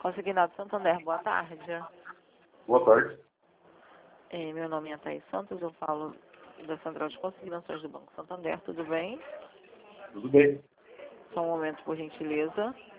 Consignado Santander, boa tarde. Boa tarde. Meu nome é Thaís Santos, eu falo da Central de Consignações do Banco Santander, tudo bem? Tudo bem. Só um momento, por gentileza.